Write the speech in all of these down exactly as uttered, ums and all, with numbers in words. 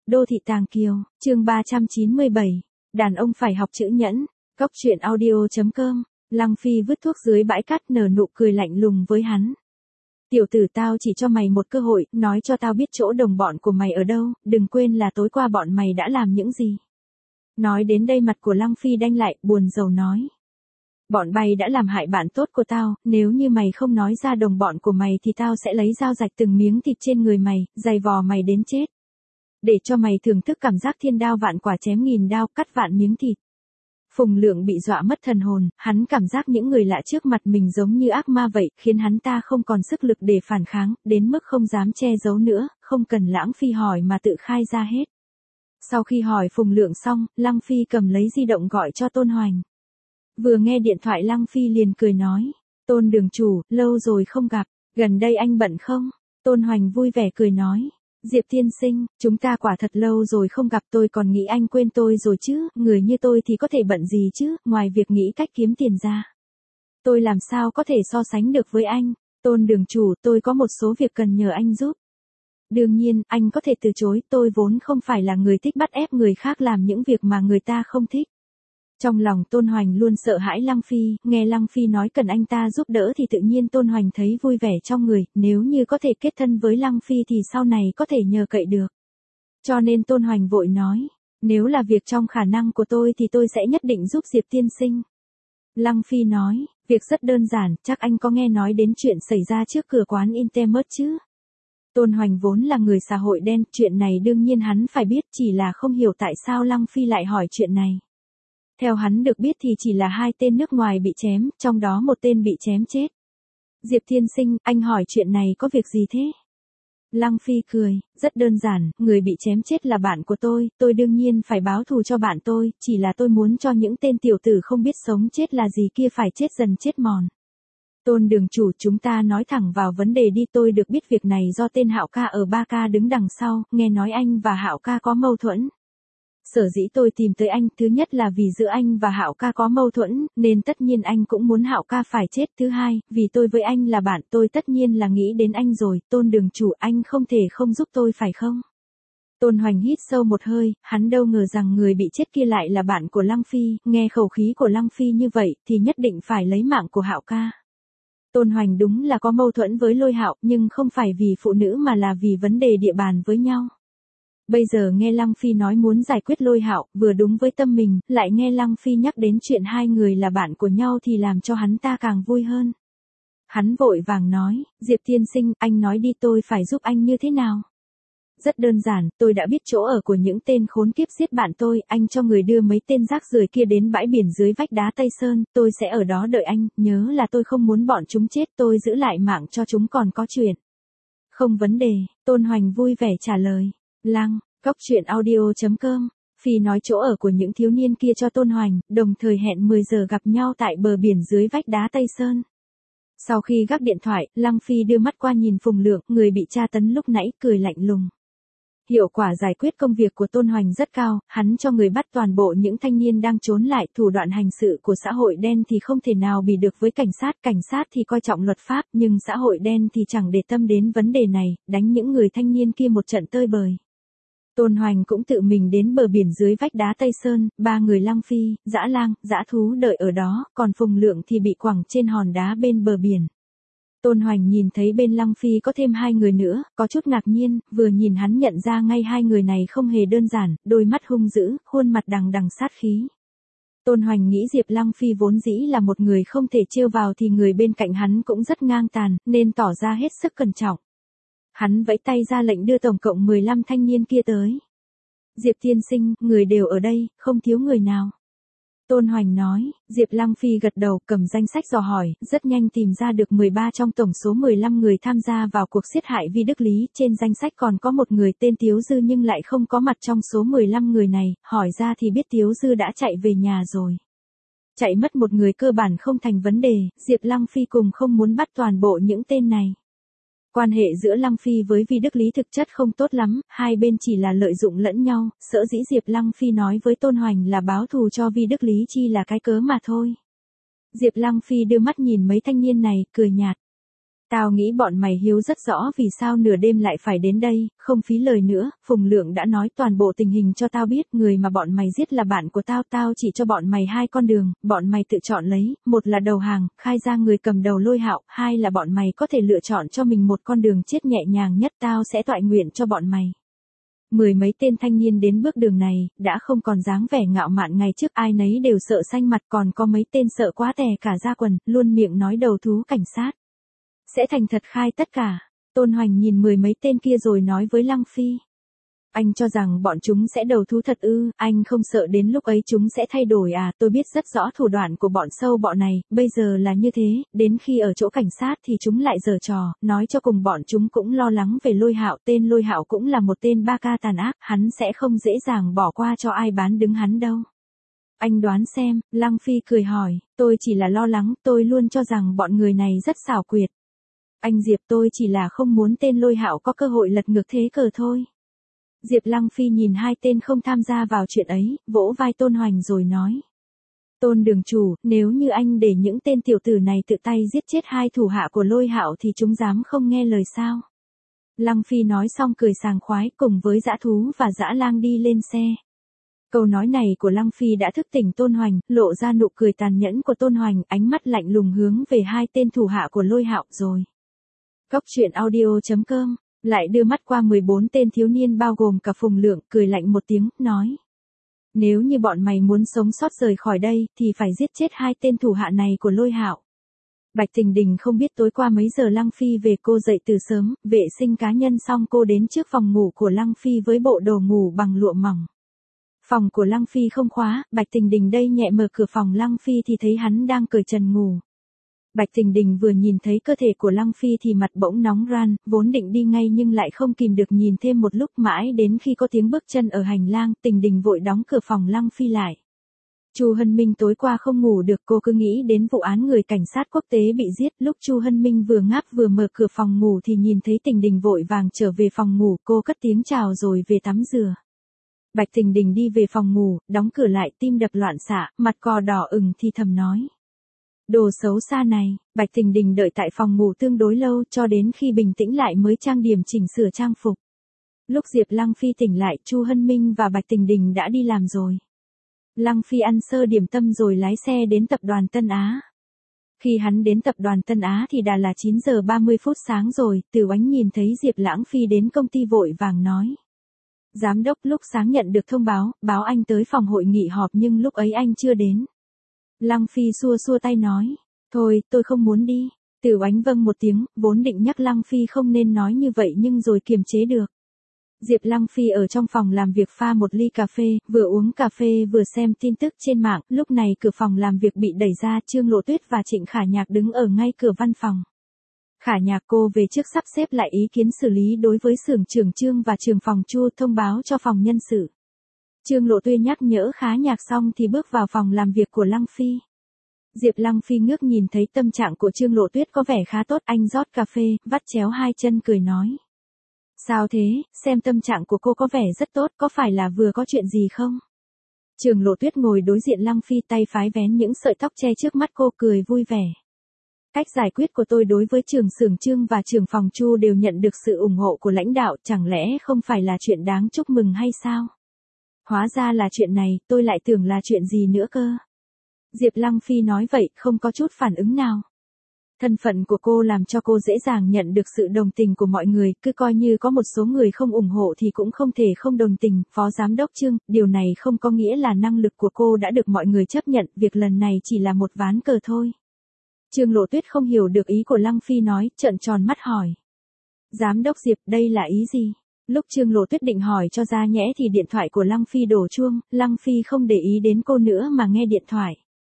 Đô thị Tàng Kiều, chương ba trăm chín mươi bảy, đàn ông phải học chữ nhẫn, Cóc truyện audio chấm com, Lăng Phi vứt thuốc dưới bãi cát nở nụ cười lạnh lùng với hắn. Tiểu tử tao chỉ cho mày một cơ hội, nói cho tao biết chỗ đồng bọn của mày ở đâu, đừng quên là tối qua bọn mày đã làm những gì. Nói đến đây mặt của Lăng Phi đanh lại, buồn rầu nói. Bọn bay đã làm hại bạn tốt của tao, nếu như mày không nói ra đồng bọn của mày thì tao sẽ lấy dao rạch từng miếng thịt trên người mày, giày vò mày đến chết. Để cho mày thưởng thức cảm giác thiên đao vạn quả chém nghìn đao, cắt vạn miếng thịt. Phùng Lượng bị dọa mất thần hồn, hắn cảm giác những người lạ trước mặt mình giống như ác ma vậy, khiến hắn ta không còn sức lực để phản kháng, đến mức không dám che giấu nữa, không cần Lãng Phi hỏi mà tự khai ra hết. Sau khi hỏi Phùng Lượng xong, Lăng Phi cầm lấy di động gọi cho Tôn Hoành. Vừa nghe điện thoại Lăng Phi liền cười nói, Tôn đường chủ, lâu rồi không gặp, gần đây anh bận không? Tôn Hoành vui vẻ cười nói, Diệp tiên sinh, chúng ta quả thật lâu rồi không gặp, tôi còn nghĩ anh quên tôi rồi chứ, người như tôi thì có thể bận gì chứ, ngoài việc nghĩ cách kiếm tiền ra. Tôi làm sao có thể so sánh được với anh, Tôn đường chủ, tôi có một số việc cần nhờ anh giúp. Đương nhiên, anh có thể từ chối, tôi vốn không phải là người thích bắt ép người khác làm những việc mà người ta không thích. Trong lòng Tôn Hoành luôn sợ hãi Lăng Phi, nghe Lăng Phi nói cần anh ta giúp đỡ thì tự nhiên Tôn Hoành thấy vui vẻ trong người, nếu như có thể kết thân với Lăng Phi thì sau này có thể nhờ cậy được. Cho nên Tôn Hoành vội nói, nếu là việc trong khả năng của tôi thì tôi sẽ nhất định giúp Diệp tiên sinh. Lăng Phi nói, việc rất đơn giản, chắc anh có nghe nói đến chuyện xảy ra trước cửa quán Intermart chứ? Tôn Hoành vốn là người xã hội đen, chuyện này đương nhiên hắn phải biết, chỉ là không hiểu tại sao Lăng Phi lại hỏi chuyện này. Theo hắn được biết thì chỉ là hai tên nước ngoài bị chém, trong đó một tên bị chém chết. Diệp tiên sinh, anh hỏi chuyện này có việc gì thế? Lăng Phi cười, rất đơn giản, người bị chém chết là bạn của tôi, tôi đương nhiên phải báo thù cho bạn tôi, chỉ là tôi muốn cho những tên tiểu tử không biết sống chết là gì kia phải chết dần chết mòn. Tôn đường chủ, chúng ta nói thẳng vào vấn đề đi, tôi được biết việc này do tên Hạo ca ở ba ca đứng đằng sau, nghe nói anh và Hạo ca có mâu thuẫn. Sở dĩ tôi tìm tới anh, thứ nhất là vì giữa anh và Hạo ca có mâu thuẫn, nên tất nhiên anh cũng muốn Hạo ca phải chết. Thứ hai, vì tôi với anh là bạn, tôi tất nhiên là nghĩ đến anh rồi, Tôn đường chủ, anh không thể không giúp tôi phải không? Tôn Hoành hít sâu một hơi, hắn đâu ngờ rằng người bị chết kia lại là bạn của Lăng Phi, nghe khẩu khí của Lăng Phi như vậy, thì nhất định phải lấy mạng của Hạo ca. Tôn Hoành đúng là có mâu thuẫn với Lôi Hạo, nhưng không phải vì phụ nữ mà là vì vấn đề địa bàn với nhau. Bây giờ nghe Lăng Phi nói muốn giải quyết Lôi Hạo, vừa đúng với tâm mình, lại nghe Lăng Phi nhắc đến chuyện hai người là bạn của nhau thì làm cho hắn ta càng vui hơn. Hắn vội vàng nói, Diệp tiên sinh, anh nói đi, tôi phải giúp anh như thế nào? Rất đơn giản, tôi đã biết chỗ ở của những tên khốn kiếp giết bạn tôi, anh cho người đưa mấy tên rác rưởi kia đến bãi biển dưới vách đá Tây Sơn, tôi sẽ ở đó đợi anh, nhớ là tôi không muốn bọn chúng chết, tôi giữ lại mạng cho chúng còn có chuyện. Không vấn đề, Tôn Hoành vui vẻ trả lời. Lăng, Cóc truyện audio chấm com, Phi nói chỗ ở của những thiếu niên kia cho Tôn Hoành, đồng thời hẹn mười giờ gặp nhau tại bờ biển dưới vách đá Tây Sơn. Sau khi gác điện thoại, Lăng Phi đưa mắt qua nhìn Phùng Lượng, người bị tra tấn lúc nãy, cười lạnh lùng. Hiệu quả giải quyết công việc của Tôn Hoành rất cao, hắn cho người bắt toàn bộ những thanh niên đang trốn lại, thủ đoạn hành sự của xã hội đen thì không thể nào bì được với cảnh sát, cảnh sát thì coi trọng luật pháp, nhưng xã hội đen thì chẳng để tâm đến vấn đề này, đánh những người thanh niên kia một trận tơi bời. Tôn Hoành cũng tự mình đến bờ biển dưới vách đá Tây Sơn, ba người Lăng Phi, Dã Lang, Dã Thú đợi ở đó, còn Phùng Lượng thì bị quẳng trên hòn đá bên bờ biển. Tôn Hoành nhìn thấy bên Lăng Phi có thêm hai người nữa, có chút ngạc nhiên, vừa nhìn hắn nhận ra ngay hai người này không hề đơn giản, đôi mắt hung dữ, khuôn mặt đằng đằng sát khí. Tôn Hoành nghĩ Diệp Lăng Phi vốn dĩ là một người không thể trêu vào thì người bên cạnh hắn cũng rất ngang tàn, nên tỏ ra hết sức cẩn trọng. Hắn vẫy tay ra lệnh đưa tổng cộng mười lăm thanh niên kia tới. Diệp tiên sinh, người đều ở đây, không thiếu người nào. Tôn Hoành nói, Diệp Lăng Phi gật đầu, cầm danh sách dò hỏi, rất nhanh tìm ra được mười ba trong tổng số mười lăm người tham gia vào cuộc giết hại Vi Đức Lý, trên danh sách còn có một người tên Tiếu Dư nhưng lại không có mặt trong số mười lăm người này, hỏi ra thì biết Tiếu Dư đã chạy về nhà rồi. Chạy mất một người cơ bản không thành vấn đề, Diệp Lăng Phi cùng không muốn bắt toàn bộ những tên này. Quan hệ giữa Lăng Phi với Vi Đức Lý thực chất không tốt lắm, hai bên chỉ là lợi dụng lẫn nhau, sở dĩ Diệp Lăng Phi nói với Tôn Hoành là báo thù cho Vi Đức Lý chi là cái cớ mà thôi. Diệp Lăng Phi đưa mắt nhìn mấy thanh niên này, cười nhạt. Tao nghĩ bọn mày hiếu rất rõ vì sao nửa đêm lại phải đến đây, không phí lời nữa, Phùng Lượng đã nói toàn bộ tình hình cho tao biết, người mà bọn mày giết là bạn của tao, tao chỉ cho bọn mày hai con đường, bọn mày tự chọn lấy, một là đầu hàng, khai ra người cầm đầu Lôi Hạo, hai là bọn mày có thể lựa chọn cho mình một con đường chết nhẹ nhàng nhất, tao sẽ toại nguyện cho bọn mày. Mười mấy tên thanh niên đến bước đường này, đã không còn dáng vẻ ngạo mạn ngày trước, ai nấy đều sợ xanh mặt, còn có mấy tên sợ quá tè cả da quần, luôn miệng nói đầu thú cảnh sát. Sẽ thành thật khai tất cả. Tôn Hoành nhìn mười mấy tên kia rồi nói với Lăng Phi. Anh cho rằng bọn chúng sẽ đầu thú thật ư, anh không sợ đến lúc ấy chúng sẽ thay đổi à, tôi biết rất rõ thủ đoạn của bọn sâu bọ này, bây giờ là như thế, đến khi ở chỗ cảnh sát thì chúng lại giở trò, nói cho cùng bọn chúng cũng lo lắng về Lôi Hạo, tên Lôi Hạo cũng là một tên ba ca tàn ác, hắn sẽ không dễ dàng bỏ qua cho ai bán đứng hắn đâu. Anh đoán xem, Lăng Phi cười hỏi, tôi chỉ là lo lắng, tôi luôn cho rằng bọn người này rất xảo quyệt. Anh Diệp, tôi chỉ là không muốn tên Lôi Hạo có cơ hội lật ngược thế cờ thôi. Diệp Lăng Phi nhìn hai tên không tham gia vào chuyện ấy, vỗ vai Tôn Hoành rồi nói. Tôn đường chủ, nếu như anh để những tên tiểu tử này tự tay giết chết hai thủ hạ của Lôi Hạo thì chúng dám không nghe lời sao? Lăng Phi nói xong cười sảng khoái cùng với dã thú và dã lang đi lên xe. Câu nói này của Lăng Phi đã thức tỉnh Tôn Hoành, lộ ra nụ cười tàn nhẫn của Tôn Hoành, ánh mắt lạnh lùng hướng về hai tên thủ hạ của Lôi Hạo rồi. Cốc truyện audio chấm com lại đưa mắt qua mười bốn tên thiếu niên bao gồm cả Phùng Lượng, cười lạnh một tiếng, nói. Nếu như bọn mày muốn sống sót rời khỏi đây, thì phải giết chết hai tên thủ hạ này của Lôi Hạo. Bạch Tình Đình không biết tối qua mấy giờ Lăng Phi về, cô dậy từ sớm, vệ sinh cá nhân xong cô đến trước phòng ngủ của Lăng Phi với bộ đồ ngủ bằng lụa mỏng. Phòng của Lăng Phi không khóa, Bạch Tình Đình đây nhẹ mở cửa phòng Lăng Phi thì thấy hắn đang cởi trần ngủ. Bạch Tình Đình vừa nhìn thấy cơ thể của Lăng Phi thì mặt bỗng nóng ran, vốn định đi ngay nhưng lại không kìm được nhìn thêm một lúc, mãi đến khi có tiếng bước chân ở hành lang, Tình Đình vội đóng cửa phòng Lăng Phi lại. Chu Hân Minh tối qua không ngủ được, cô cứ nghĩ đến vụ án người cảnh sát quốc tế bị giết, lúc Chu Hân Minh vừa ngáp vừa mở cửa phòng ngủ thì nhìn thấy Tình Đình vội vàng trở về phòng ngủ, cô cất tiếng chào rồi về tắm rửa. Bạch Tình Đình đi về phòng ngủ, đóng cửa lại, tim đập loạn xạ, mặt cò đỏ ửng thì thầm nói. Đồ xấu xa này, Bạch Tình Đình đợi tại phòng ngủ tương đối lâu cho đến khi bình tĩnh lại mới trang điểm chỉnh sửa trang phục. Lúc Diệp Lăng Phi tỉnh lại, Chu Hân Minh và Bạch Tình Đình đã đi làm rồi. Lăng Phi ăn sơ điểm tâm rồi lái xe đến tập đoàn Tân Á. Khi hắn đến tập đoàn Tân Á thì đã là chín giờ ba mươi phút sáng rồi, Từ Oánh nhìn thấy Diệp Lãng Phi đến công ty vội vàng nói. Giám đốc, lúc sáng nhận được thông báo, báo anh tới phòng hội nghị họp nhưng lúc ấy anh chưa đến. Lăng Phi xua xua tay nói, thôi, tôi không muốn đi. Từ Oánh vâng một tiếng, vốn định nhắc Lăng Phi không nên nói như vậy nhưng rồi kiềm chế được. Diệp Lăng Phi ở trong phòng làm việc pha một ly cà phê, vừa uống cà phê vừa xem tin tức trên mạng, lúc này cửa phòng làm việc bị đẩy ra, Trương Lộ Tuyết và Trịnh Khả Nhạc đứng ở ngay cửa văn phòng. Khả Nhạc, cô về trước sắp xếp lại ý kiến xử lý đối với xưởng trưởng Trương và trưởng phòng Chu, thông báo cho phòng nhân sự. Trương Lộ Tuyết nhắc nhở Khả Nhạc xong thì bước vào phòng làm việc của Lăng Phi. Diệp Lăng Phi ngước nhìn thấy tâm trạng của Trương Lộ Tuyết có vẻ khá tốt, anh rót cà phê, vắt chéo hai chân cười nói. Sao thế, xem tâm trạng của cô có vẻ rất tốt, có phải là vừa có chuyện gì không? Trương Lộ Tuyết ngồi đối diện Lăng Phi, tay phái vén những sợi tóc che trước mắt cô, cười vui vẻ. Cách giải quyết của tôi đối với trưởng xưởng Trương và trưởng phòng Chu đều nhận được sự ủng hộ của lãnh đạo, chẳng lẽ không phải là chuyện đáng chúc mừng hay sao? Hóa ra là chuyện này, tôi lại tưởng là chuyện gì nữa cơ. Diệp Lăng Phi nói vậy, không có chút phản ứng nào. Thân phận của cô làm cho cô dễ dàng nhận được sự đồng tình của mọi người, cứ coi như có một số người không ủng hộ thì cũng không thể không đồng tình. Phó Giám đốc Trương, điều này không có nghĩa là năng lực của cô đã được mọi người chấp nhận, việc lần này chỉ là một ván cờ thôi. Trương Lộ Tuyết không hiểu được ý của Lăng Phi nói, trợn tròn mắt hỏi. Giám đốc Diệp, đây là ý gì? Lúc Trương Lộ Tuyết định hỏi cho ra nhẽ thì điện thoại của Lăng Phi đổ chuông, Lăng Phi không để ý đến cô nữa mà nghe điện thoại.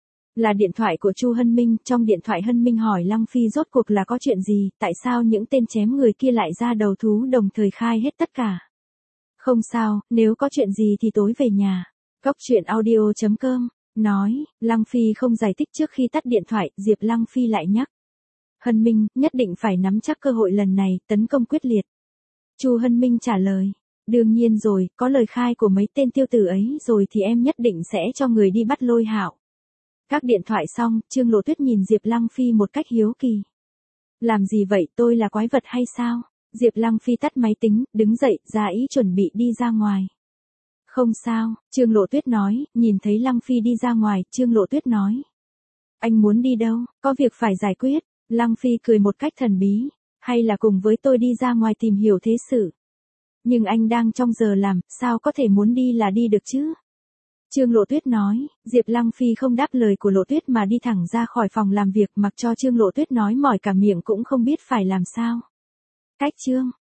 Là điện thoại của Chu Hân Minh, trong điện thoại Hân Minh hỏi Lăng Phi rốt cuộc là có chuyện gì, tại sao những tên chém người kia lại ra đầu thú đồng thời khai hết tất cả. Không sao, nếu có chuyện gì thì tối về nhà. Cốc truyện audio chấm com nói, Lăng Phi không giải thích. Trước khi tắt điện thoại, Diệp Lăng Phi lại nhắc. Hân Minh, nhất định phải nắm chắc cơ hội lần này, tấn công quyết liệt. Chu Hân Minh trả lời, đương nhiên rồi, có lời khai của mấy tên tiêu tử ấy rồi thì em nhất định sẽ cho người đi bắt Lôi Hạo. Các điện thoại xong, Trương Lộ Tuyết nhìn Diệp Lăng Phi một cách hiếu kỳ. Làm gì vậy, tôi là quái vật hay sao? Diệp Lăng Phi tắt máy tính, đứng dậy, ra ý chuẩn bị đi ra ngoài. Không sao, Trương Lộ Tuyết nói, nhìn thấy Lăng Phi đi ra ngoài, Trương Lộ Tuyết nói. Anh muốn đi đâu, có việc phải giải quyết. Lăng Phi cười một cách thần bí, hay là cùng với tôi đi ra ngoài tìm hiểu thế sự. Nhưng anh đang trong giờ làm, sao có thể muốn đi là đi được chứ? Trương Lộ Tuyết nói, Diệp Lăng Phi không đáp lời của Lộ Tuyết mà đi thẳng ra khỏi phòng làm việc, mặc cho Trương Lộ Tuyết nói mỏi cả miệng cũng không biết phải làm sao. Cách Trương